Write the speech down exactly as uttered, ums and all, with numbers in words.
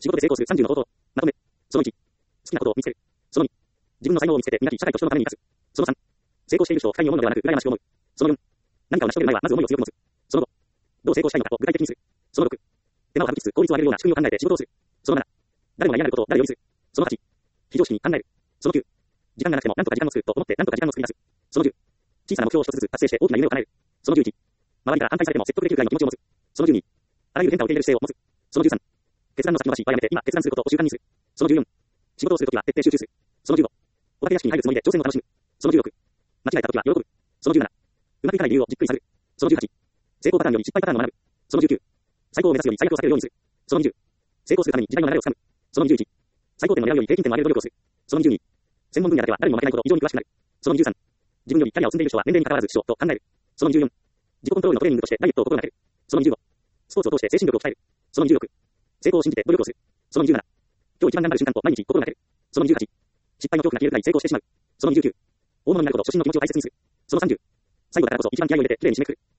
仕事で成功するさんじゅうの方法。まとめ。そのいち。好きなことを見つける。そのに。自分の才能を見つけて磨き社会と人のために生かす。そのさん。成功している人を不快に思うのではなく羨ましく思う。そのよん。何かを成し遂げる前はまず思いを強く持つ。そのご。どう成功したいのかを具体的にする。そのろく。手間を省きつつ効率を上げるような仕組みを考えて仕事をする。そのなな。誰もが嫌がることを誰よりする。そのはち。非常識に考える。そのきゅう。時間がなくても何とか時間を作ると思って何とか時間を作り出す。そのじゅう。小さな目標を一つずつ達成して大きな夢を叶える。そのじゅういち。周りから反対されても説得できるぐらいの気持ちを持つ。そのじゅうに。あらゆる変化を受け入れる姿勢を持つ。そのじゅうさん。決断の先延ばしはやめて今決断することを習慣にする。そのじゅうよん。仕事をするときは徹底集中する。そのじゅうご。お化け屋敷に入るつもりで挑戦を楽しむ。そのじゅうろく。間違えたときは喜ぶ。そのじゅうなな。うまくいかない理由をじっくり探る。そのじゅうはち。成功パターンより失敗パターンを学ぶ。そのじゅうきゅう。最高を目指すより最悪を避けるようにする。そのにじゅう。成功するために時代の流れをつかむ。そのにじゅういち。最高点を狙うより平均点を上げる努力をする。そのにじゅうに。専門分野だけは誰にも負けないほど非常に詳しくなる。そのにじゅうさん。自分よりキャリアを積んでいる人は年齢に関わらずしようと考える。そのにじゅうよん。自己コントロールのトレーニングとしてダイエットを心がける。そのにじゅうご。スポーツを通して精神力を鍛える。そのにじゅうろく。成功を信じて努力をする。そのにじゅうなな。今日一番頑張る瞬間を毎日心がける。そのにじゅうはち。失敗の恐怖が消えるくらい成功してしまう。そのにじゅうきゅう。大物になること初心の気持ちを大切にする。そのさんじゅう。最後だからこそ一番気合を入れて綺麗に締めくくる。